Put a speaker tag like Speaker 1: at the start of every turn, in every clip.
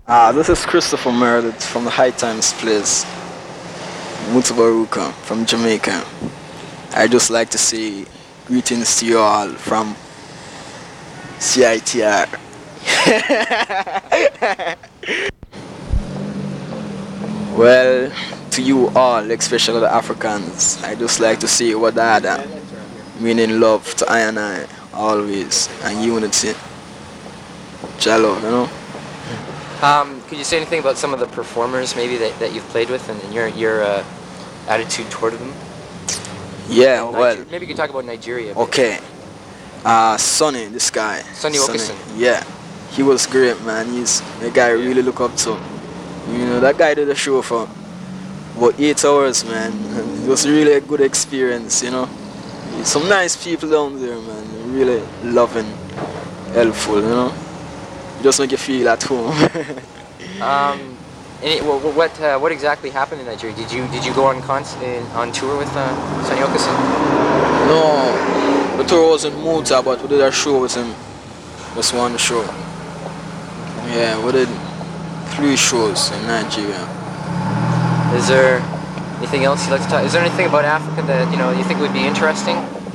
Speaker 1: This is Christopher Meredith from the High Times Place, Mutabaruka from Jamaica. I just like to say greetings to you all from CITR. Well, to you all, especially the Africans, I just like to say Wadada, meaning love to I and I, always, and unity. Jalo, you know?
Speaker 2: Could you say anything about some of the performers maybe that you've played with and your attitude toward them?
Speaker 1: Yeah, well,
Speaker 2: maybe you could talk about Nigeria.
Speaker 1: Okay. Sonny, this guy.
Speaker 2: Sonny Okeson.
Speaker 1: Yeah, he was great, man. He's a guy I really look up to. You know, that guy did a show for about 8 hours, man. And it was really a good experience, you know. Some nice people down there, man. Really loving, helpful, you know. Just make you feel at home.
Speaker 2: What exactly happened in Nigeria? Did you go on tour with Sonny Okeson?
Speaker 1: No, the tour wasn't Muta, but we did a show with him. Just one show. Yeah, we did 3 shows in Nigeria.
Speaker 2: Is there anything else you'd like to talk? Is there anything about Africa that you think would be interesting?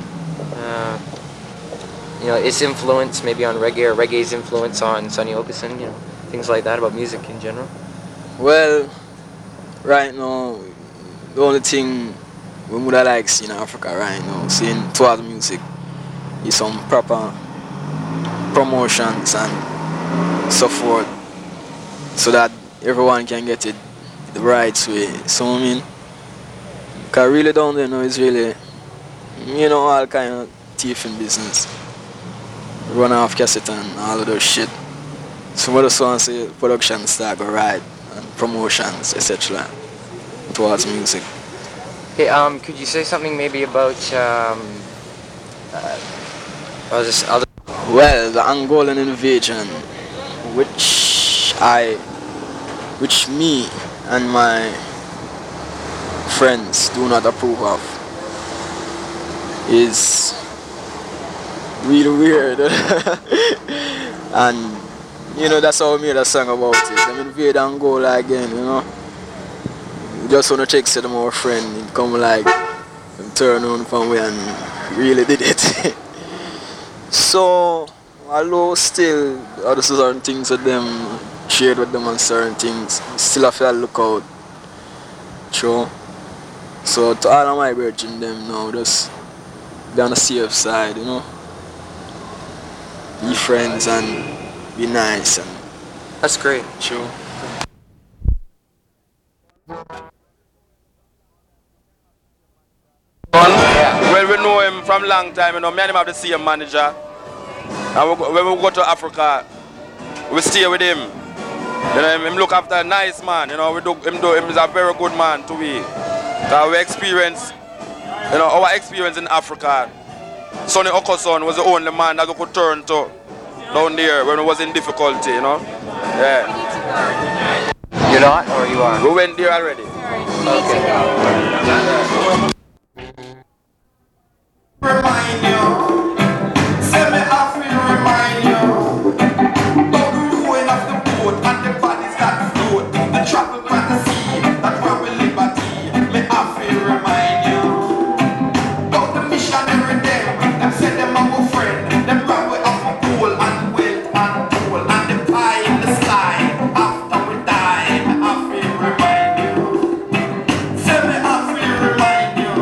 Speaker 2: Its influence maybe on reggae or reggae's influence on Sonny Okeson. Things like that about music in general.
Speaker 1: Well, right now, the only thing we would like in Africa right now, seeing towards music, is some proper promotions and so forth, so that everyone can get it the right way. So I mean, cause really down there now is really, all kind of thief in business, run off cassette and all of those shit. Some of the songs say production start go right and promotions, etc. towards music.
Speaker 2: Okay, could you say something maybe about
Speaker 1: Well, the Angolan invasion, which me and my friends do not approve of, is really weird. And that's how we made a song about it. Them invade Angola again, We just wanna check say them our friend and come like them turn on from we and really did it. So although still other certain things with them, shared with them on certain things, still have to look out. Sure. So to all of my brethren them now, just be on the safe side, Be friends and be nice and
Speaker 2: that's great.
Speaker 1: sure.
Speaker 3: Well, we know him from long time, Me and him have the same manager. And when we go to Africa, we stay with him. Him look after a nice man. Him is a very good man to we. Cause we experience, our experience in Africa. Sonny Okeson was the only man that we could turn to down there when we was in difficulty, Yeah.
Speaker 2: You're not, or you are?
Speaker 3: We went there already.
Speaker 2: Okay.
Speaker 4: Remind you, say me have to remind you about the ruin of the boat and the bodies that float, the travel by the sea, that's where we liberty. Me have to remind you about the missionary them say them our friend, them brought we off a pool and wealth and tool and the pie in the sky after we die. Me have to remind you, say me have to remind you.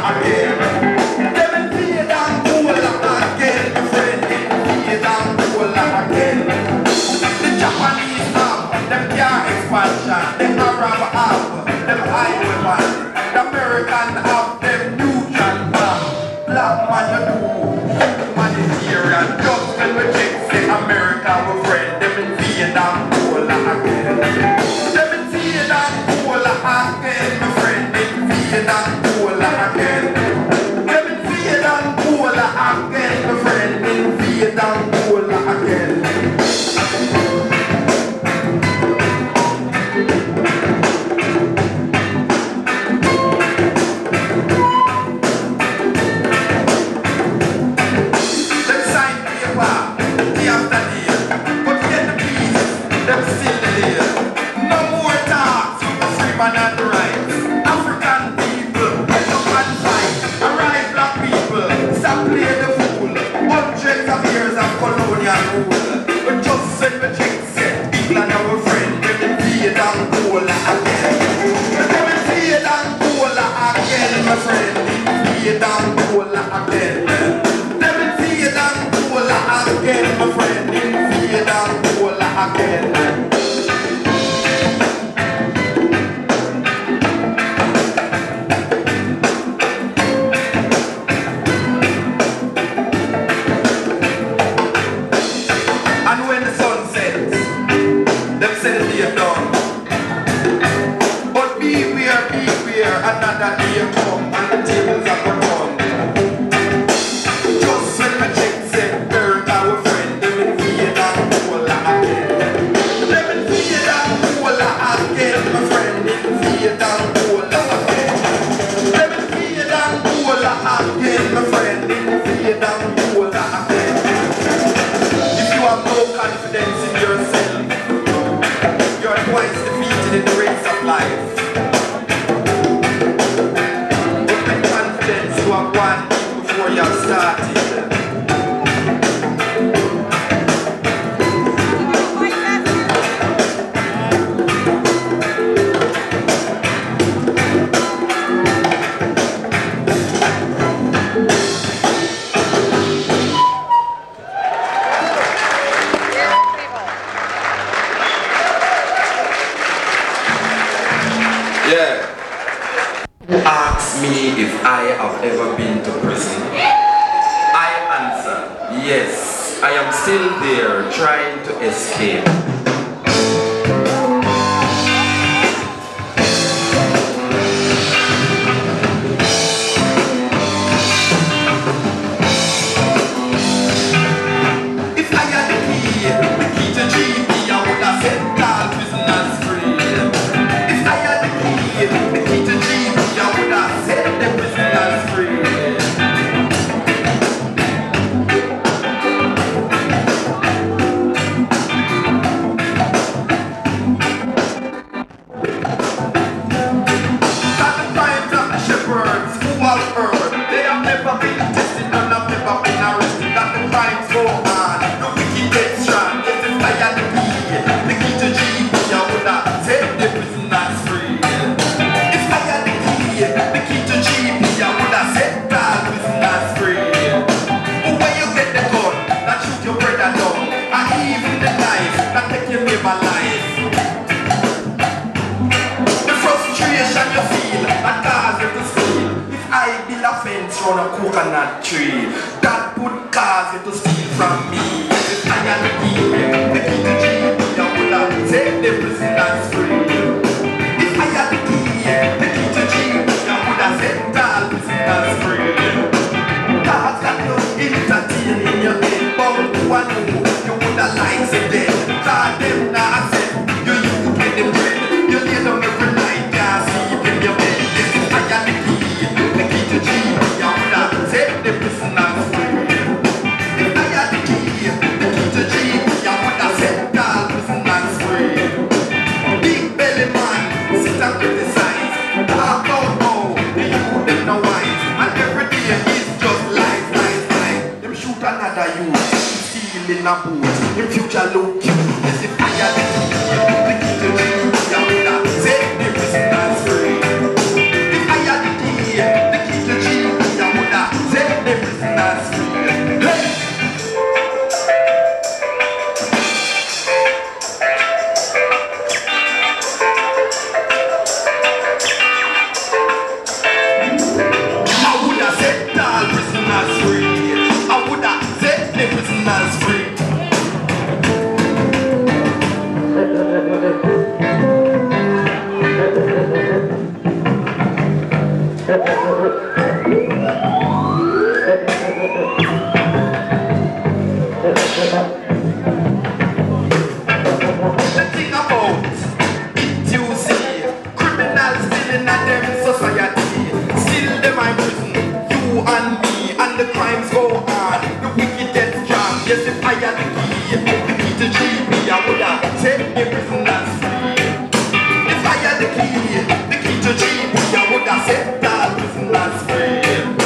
Speaker 4: again. Them invade Angola again, my friend. Invade Angola again. The Japanese have them car expansion, the Arab have them highway man, the American have them neutral bomb. Black man you do humanitarian. Just when we check say America we friend, them invade Angola again. Them invade Angola again, my friend. Invade Angola again. Them invade Angola again, my friend. Invade Angola again. Another day come and the tables are gone. Just when my check said America our friend, them invade Angola again. Them invade Angola again, my friend. Invade Angola again. Them invade Angola again, my friend. Invade Angola again. If you have no confidence in yourself, you're twice defeated in the race of life. You have one before you have started. Yeah. Ask me if I have ever been to prison. I answer, yes, I am still there trying to escape. If I had the key to GP, I would have set all prisoners free. If I had the key to GP, I would have set the prisoners free. At the times of the shepherds who have heard, they have never been tested and have never been arrested. That the crimes go on, the wicked get strong. If I had the key to GP, I would have set the prisoners free. If I had the key to GP, I would have set all prisoners free. But when you get the gun, that shoot your brother down, and even the knife, that take your neighbor life. The frustration you feel, that cause you to steal. If I build a fence round a coconut tree, that would cause you to steal from me. If I had the key to GP, I would have set the prisoners free. If I had the key to GP, I would have set all prisoners free. Thoughts that you entertain in your head, but who I know you would have liked it then. Cause them now accept you get the bread. You lay down every night, can't sleep in your bed. Yes, if I had the key to GP, I would have set the prisoners free. If I had the key to GP, I would have set all prisoners free. Big belly man, sit and criticize. Talk about how the youth them no wise, and every day is just lies. Them shoot another youth, steal in a boot. Them future look cute. Yes, if I had the key to GP, I would have set the prisoners free. If I had the key to GP, Think about it, you see, criminals still in a them society, still them in prison, you and me, and the crimes go on, the wickedness jam, yes if I had the key to GB, I would have set the prisoners free. If I had the key to GB, I would have set the prisoners free.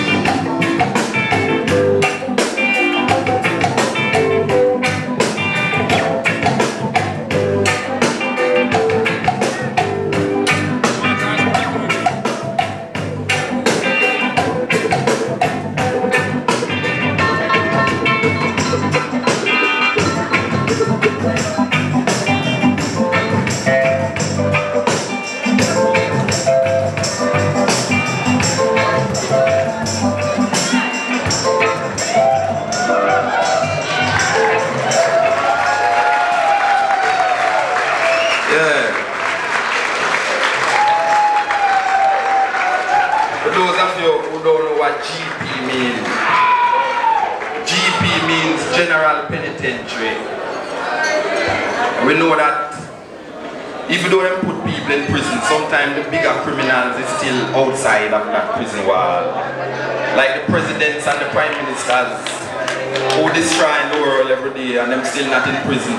Speaker 4: General penitentiary. We know that if you don't put people in prison, sometimes the bigger criminals is still outside of that prison wall. Like the presidents and the prime ministers who destroy the world every day and them still not in prison.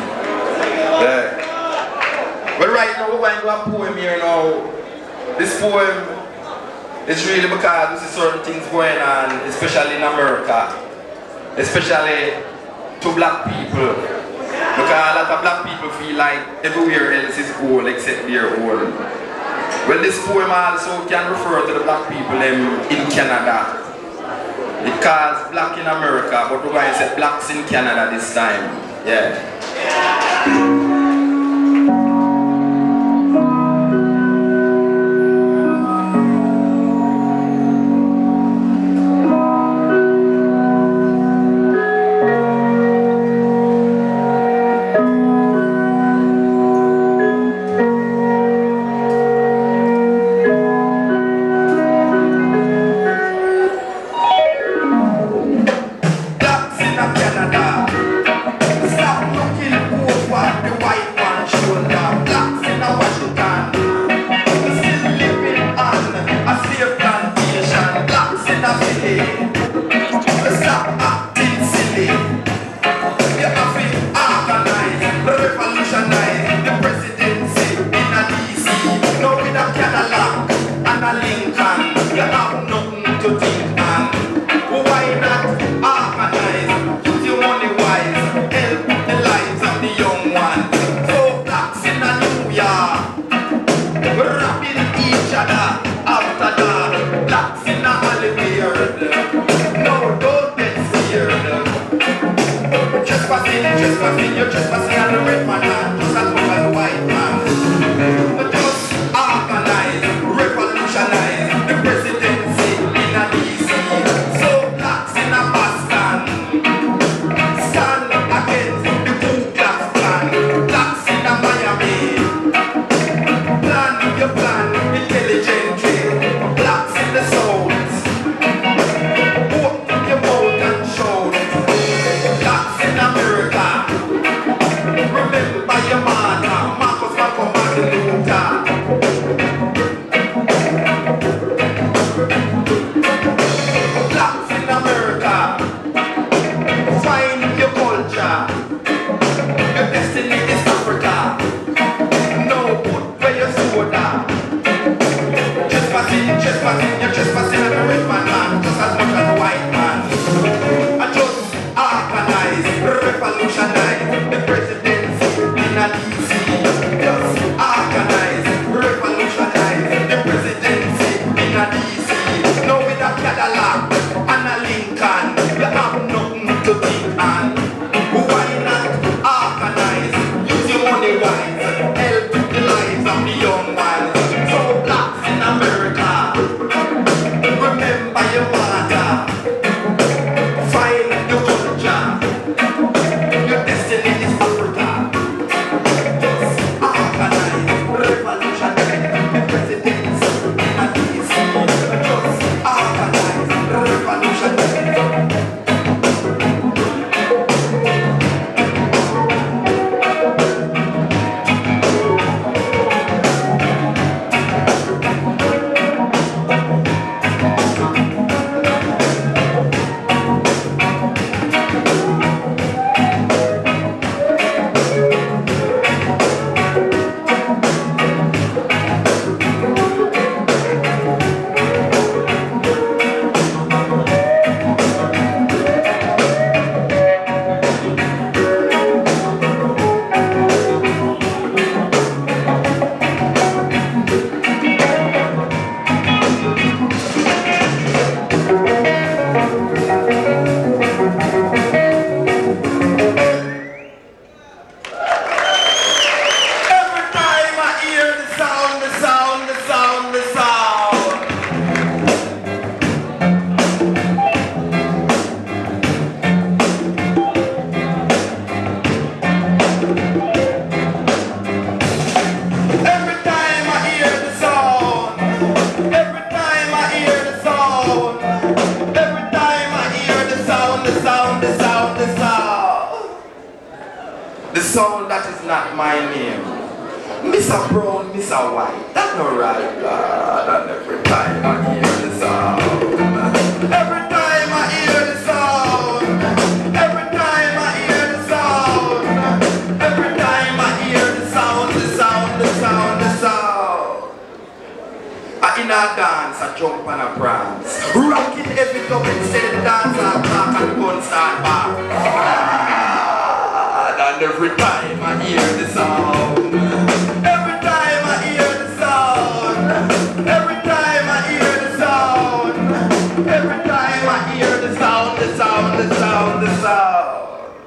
Speaker 4: But right now we're going to do a poem here now. This poem is really because we see certain things going on, especially in America. Especially to black people, because a lot of black people feel like everywhere else is gold except their own. Well, this poem also can refer to the black people in Canada. It calls black in America, but we're going to say blacks in Canada this time. Yeah. sound, that is not my name. Mr. Brown, Mr. White, that's not right, God. And every time I hear the sound, every time I hear the sound, every time I hear the sound, every time I hear the sound, the sound, the sound, the sound. In a dance, I jump and I prance, rocking every club instead of dance, I back and the gun start back. And every time I hear the sound, every time I hear the sound, every time I hear the sound, every time I hear the sound, the sound, the sound, the sound.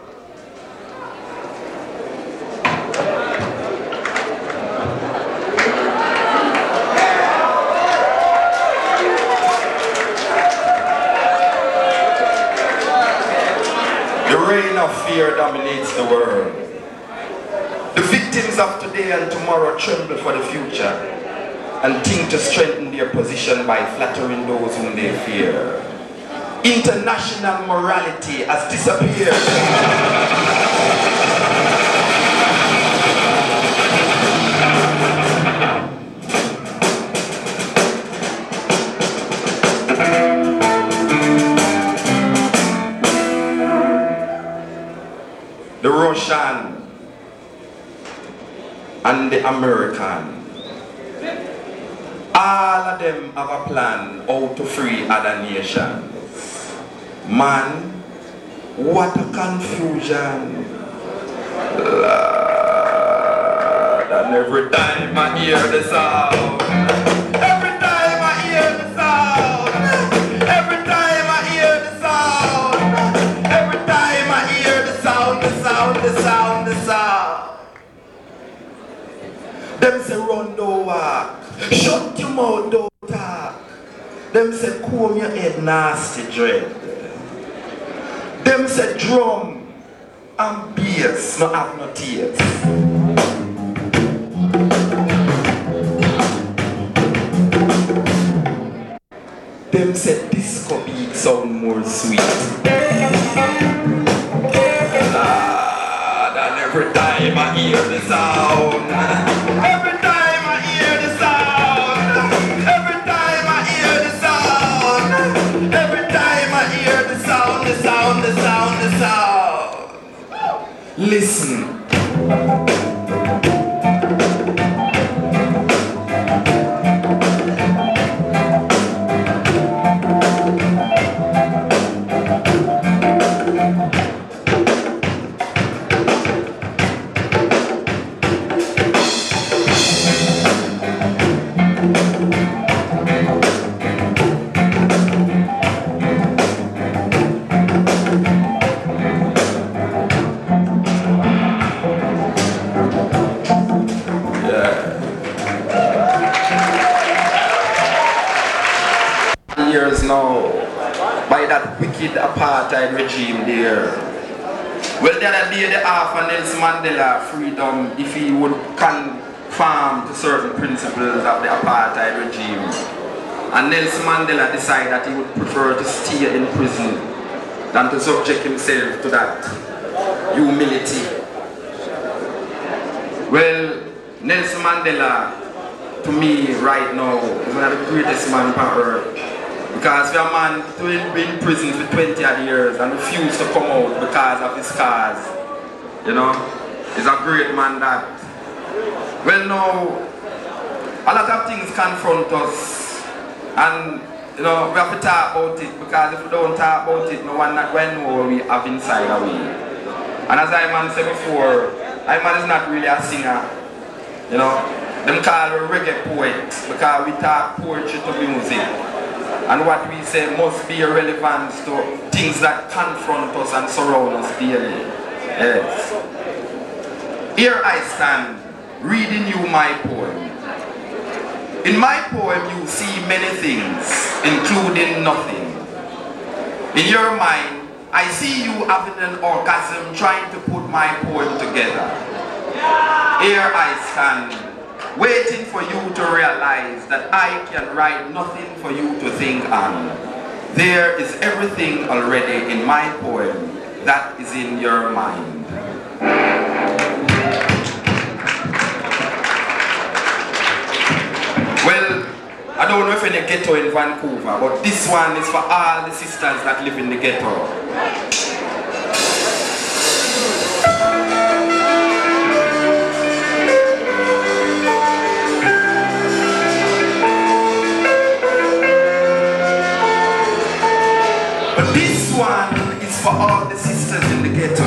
Speaker 4: The reign of fear dominates the world. The victims of today and tomorrow tremble for the future and think to strengthen their position by flattering those whom they fear. International morality has disappeared. The Russian and the American, all of them have a plan how to free other nations. Man, what a confusion. Lord, and every time I hear the sound, every time I hear the sound, every time I hear the sound, every time I hear the sound, the sound, the sound, the sound. Them say run, don't walk. Shut your mouth, don't talk. Them say comb your head, nasty dread. Them say drum and bass, no have no tears. Them say disco beat sound more sweet. And every time I hear the sound, every time I hear the sound, every time I hear the sound, every time I hear the sound, the sound, the sound, the sound. Listen. Years now, by that wicked apartheid regime there. Well, the other day they offered Nelson Mandela freedom if he would conform to certain principles of the apartheid regime. And Nelson Mandela decided that he would prefer to stay in prison than to subject himself to that humility. Well, Nelson Mandela, to me right now, is one of the greatest men on earth. Because for a man to be in prison for 20 odd years and refuse to come out because of his cause, you know, is a great man that. Well now, a lot of things confront us and, you know, we have to talk about it, because if we don't talk about it, no one not going to know what we have inside our way. And as Iman said before, Iman is not really a singer, you know. Them call a reggae poet because we talk poetry to music. And what we say must be a relevance to things that confront us and surround us daily. Yes. Here I stand, reading you my poem. In my poem you see many things, including nothing. In your mind, I see you having an orgasm trying to put my poem together. Here I stand, waiting for you to realize that I can write nothing for you to think on. There is everything already in my poem that is in your mind. don't know if any ghetto in Vancouver, but this one is for all the sisters that live in the ghetto. But this one is for all the sisters in the ghetto.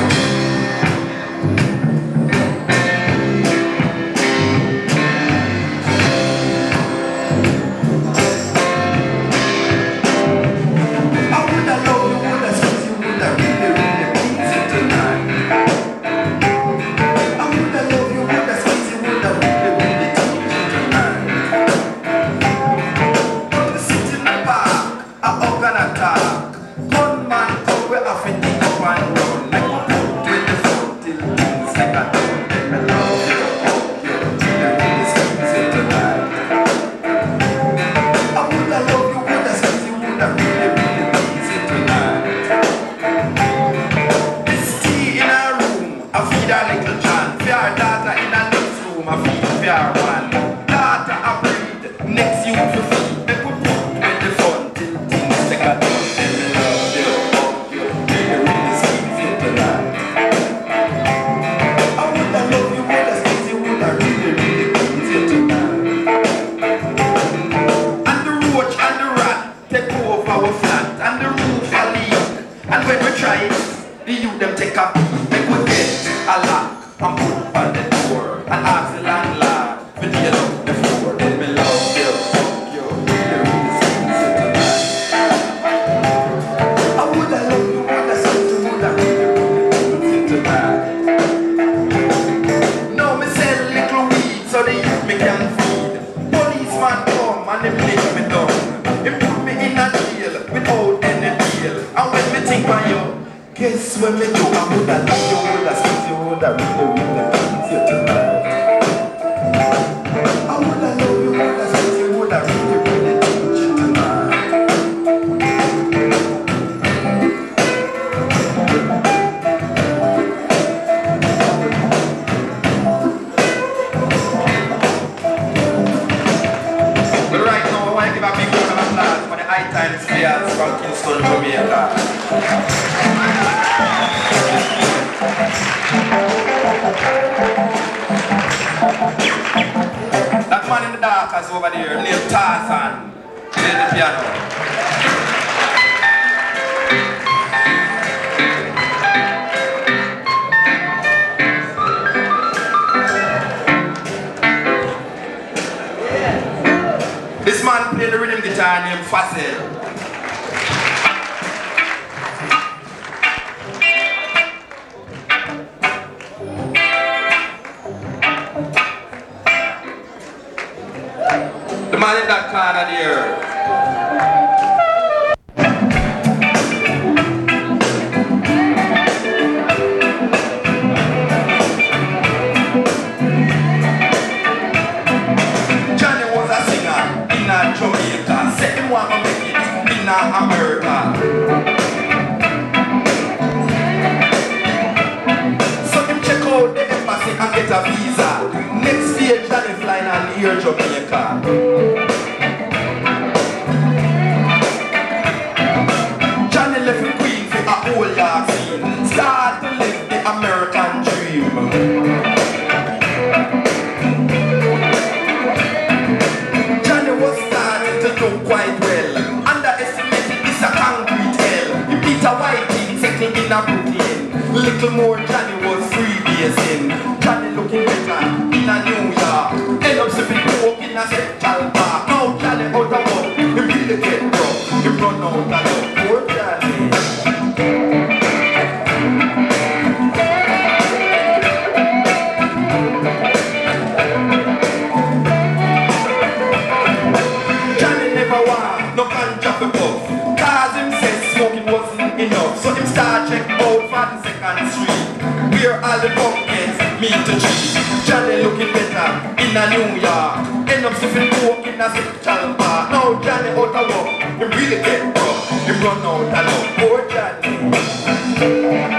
Speaker 4: That man in the dark is over there, named Tarzan. Play the piano. This man played the rhythm guitar named Fasil. The man in that corner there. Johnny was a singer in Jamaica. Said him want to make it in America. So him check out the embassy and get a visa. Next day Johnny flying on here Jamaica. Start to live the American dream. Johnny was starting to do quite well. Underestimated this a concrete hell. He beat a white team setting in a Brooklyn. Little more Johnny was freebasing. Johnny looking better in a New York. End up sipping coke in a Central Park. Now Johnny out of work. He really get broke. He run out of luck. Poor Johnny. So him start check out 42nd Street, where all the pumpkins meet to treat. Johnny looking better in a New York. End up sipping coke in a Central Park. Now Johnny out of work, he really get broke. He run out of luck. Poor Johnny.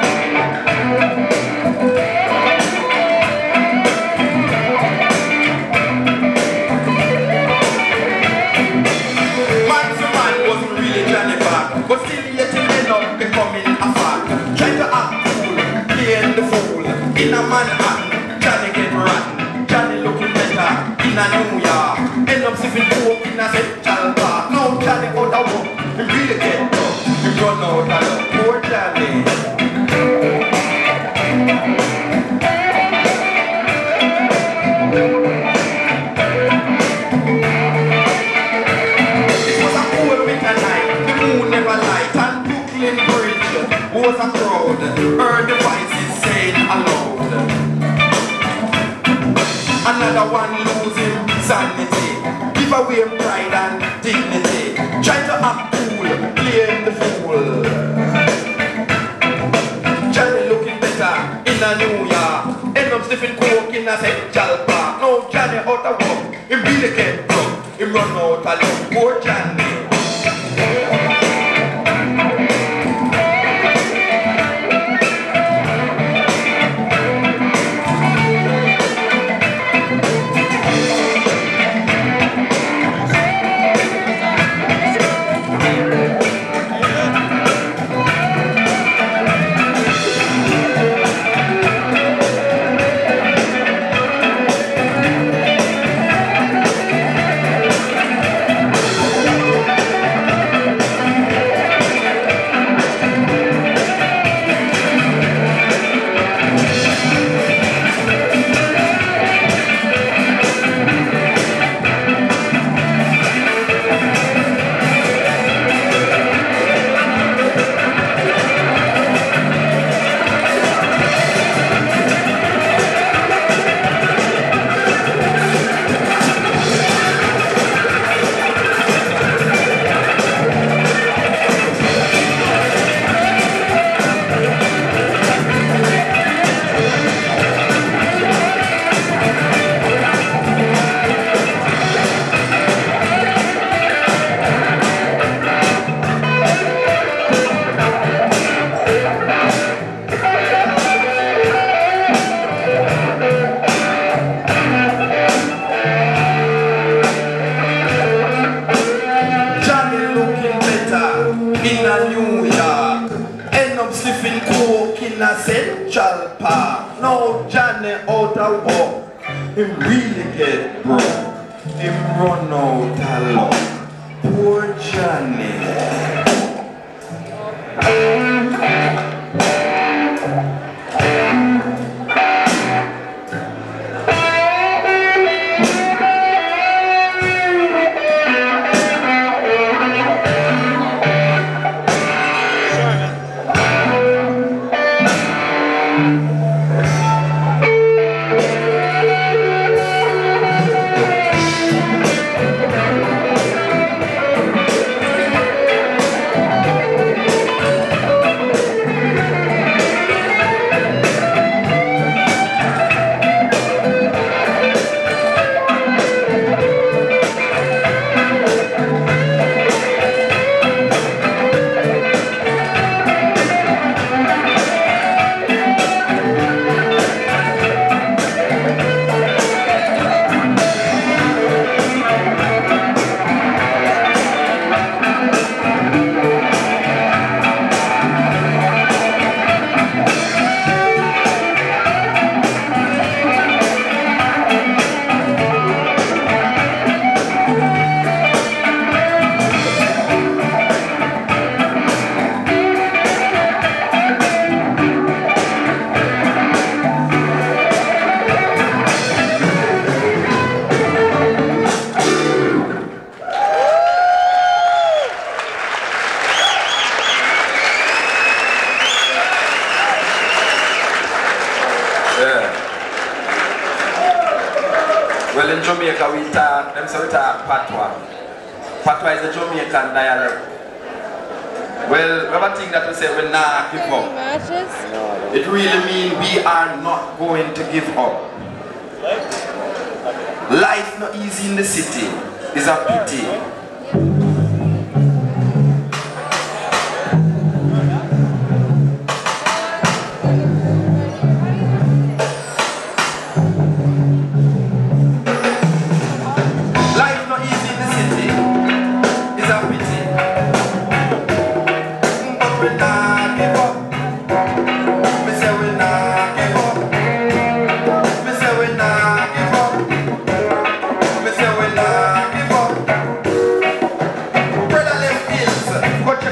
Speaker 4: sniffing coke in a Central Park. Now Johnny out of work, he really get tough. He run out of luck, poor Johnny. It was a cold winter night, the moon never light, and Brooklyn Bridge was a crowd. Heard the voices saying aloud, another one losing sanity, give away pride and dignity, try to act cool, playing the fool. Johnny looking better in a New York, end up sniffing coke in a Central Park. Now Johnny out of work, he really get broke, he run out of luck, poor Johnny. In a New York, end up sniffing coke in a Central Park. Now Johnny out of work, him really get broke, him run out of luck, poor Johnny. Well, in Jamaica we talk, them say we talk patois. Patois is a Jamaican dialect. Well, we have a thing that we say we not give up. It really means we are not going to give up. Life not easy in the city is a pity. We say we nah give up.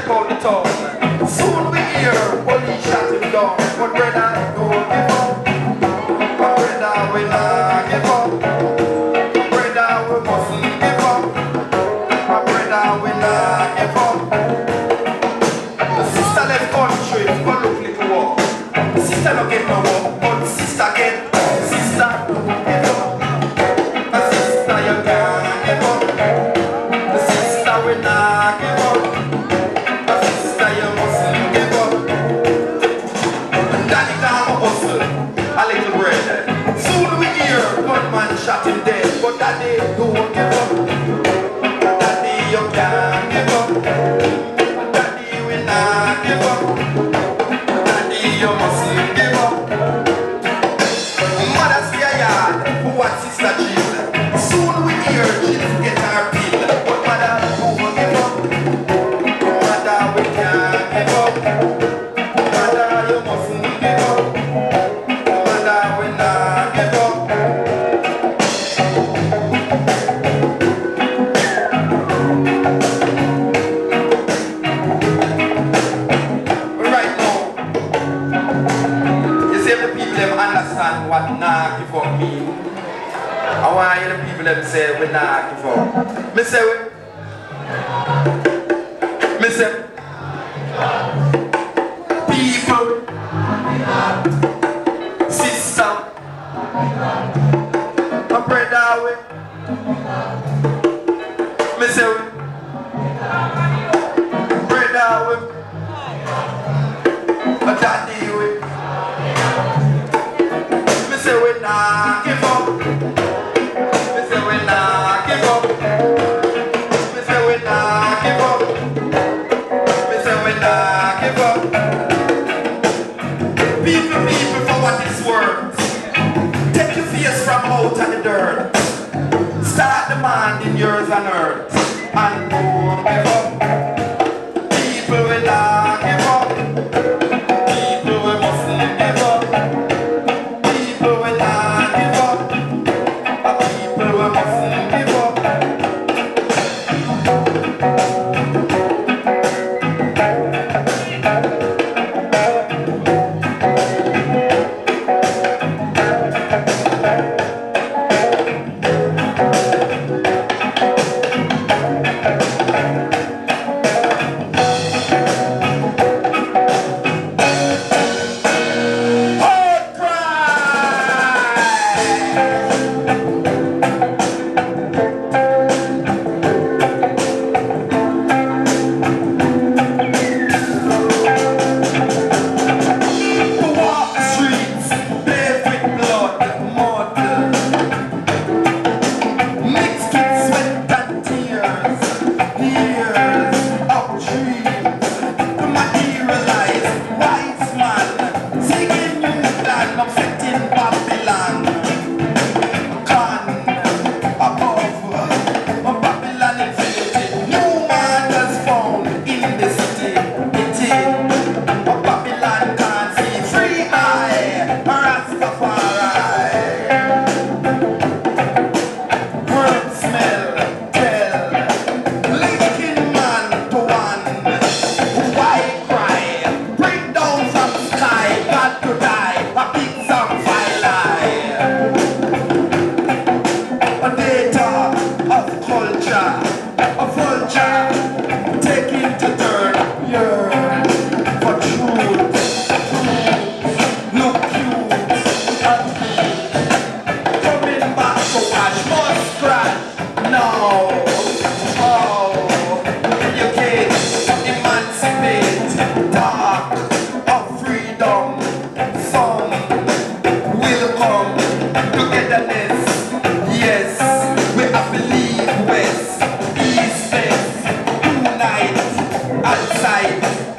Speaker 4: check out the town. Soon we hear police shot him down. But brother, don't give up. But brother, we not give up. Brother, we mustn't give up. But brother, we not give up. The sister left country, but look little war. Sister don't get no war, but sister get. Sister, don't give up. The sister, you can't give up. The sister, we not give up. The sister, you mustn't give up. And daddy can't hustle a little bread. Soon we hear gunman shot him dead, but daddy don't give up. Daddy, you can't give up. Daddy, we not give up. Daddy, you mustn't give up. Mother's a yard, who what sister chill. Soon we hear she'll get her pill. But mother, don't give up. Mother, we can't give up. Mother, you mustn't give up. Mother, we not give up. Right now, you see the people them understand what nah give up mean. I want you the people them say we nah give up. Me say people, sister, my brother we. Me say brother we, a daddy we. Me say we nah give up. Me say we nah give up. Me say we nah give up. Me say we nah give up. People, for what it's worth. Take your face from out of the dirt. Start demanding yours on earth. And don't give up. People will not give up. People we mustn't give up. People will not give up. People we mustn't give up. Outside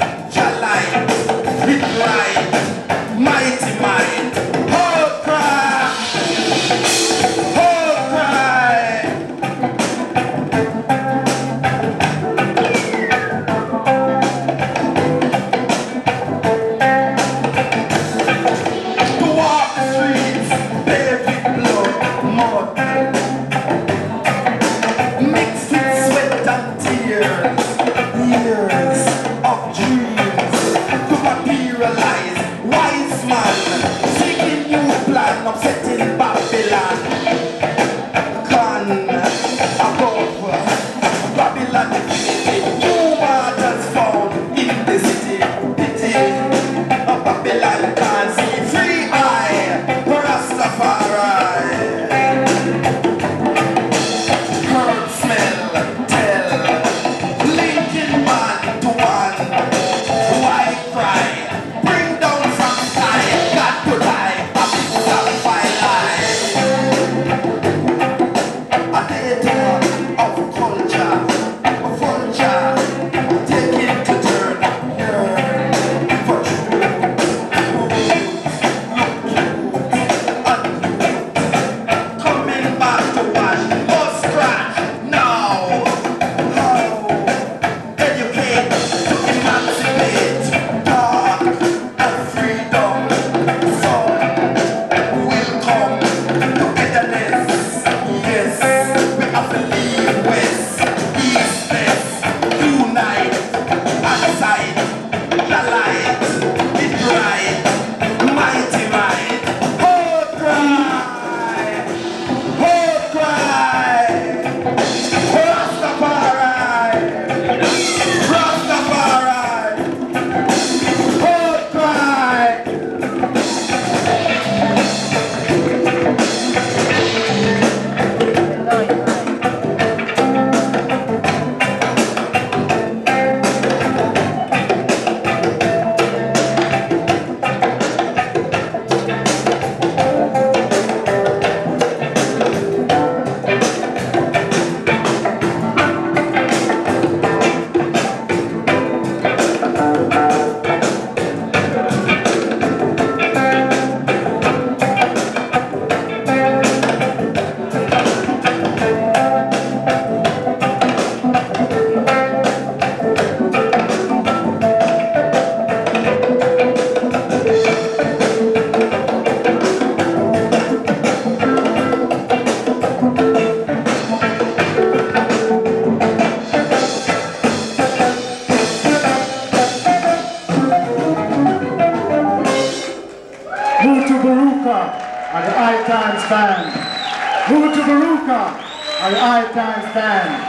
Speaker 5: Baruka and the High Times Band. Move to Baruka and the High Times Band.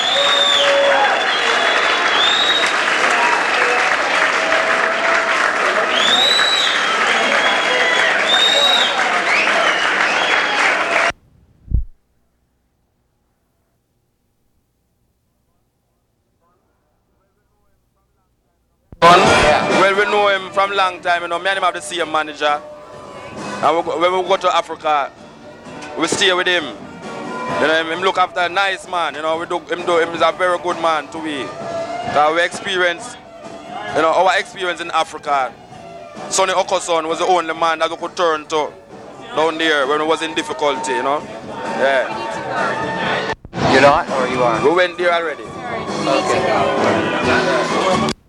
Speaker 3: Well, we know him from long time, you know, me and him have the same manager. And when we go to Africa, we stay with him. You know, him look after a nice man, you know, him is a very good man to we. Our experience, you know, our experience in Africa, Sonny Okoson was the only man that we could turn to down there when we was in difficulty, you know. Yeah.
Speaker 2: You're not, or you are?
Speaker 3: We went there already.
Speaker 2: Okay.